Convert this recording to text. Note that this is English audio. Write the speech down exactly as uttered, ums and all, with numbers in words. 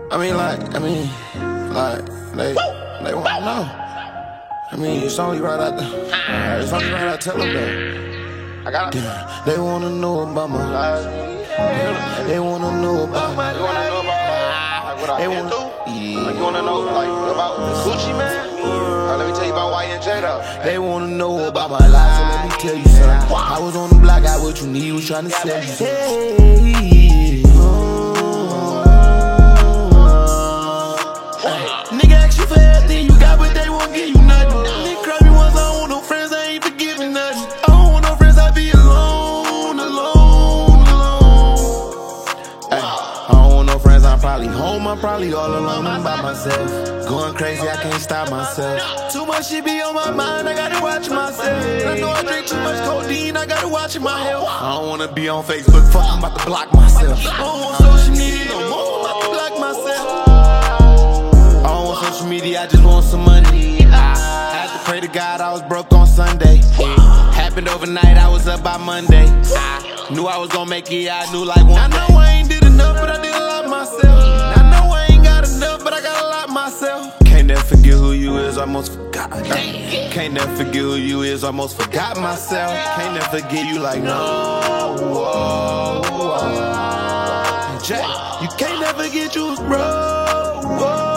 I mean, like, I mean, like, they, they wanna know. I mean, it's only right out there. It's only right out, tell them that. I got it. They wanna know about my life. They wanna know about my You wanna know about like, what I They been wanna- through? Yeah. Like, you wanna know like about Gucci, man? Uh, let me tell you about Y N J though. They wanna know about my life, so let me tell you something. I was on the block, got what you need, was trying to sell you something. Hey, oh, nigga ask you for everything you got, but they won't give you nothing. Nigga cry me once, I don't want no friends, I ain't forgiving nothing. I don't want no friends, I be alone, alone, alone. Ay, I don't want no friends, I'm probably home, I'm probably all alone, I'm by myself. Going crazy, I can't stop myself. Too much shit be on my mind, I gotta watch myself. I know I drink too much codeine, I gotta watch my health. I don't wanna be on Facebook, fuck, I'm about to block myself. I don't want social media no more, I'm about to block myself. I don't want social media, I just want some money. I had to pray to God, I was broke on Sunday. Happened overnight, I was up by Monday. I knew I was gonna make it, I knew like one day. I know I ain't did enough, but I did a lot myself. I know I ain't got enough, but I got a lot myself. Can't never forget who you is, almost forgot. Can't never forget who you is, almost forgot myself. Can't never forget you like no. Whoa, whoa. Jack, you can't never get you, bro. Whoa.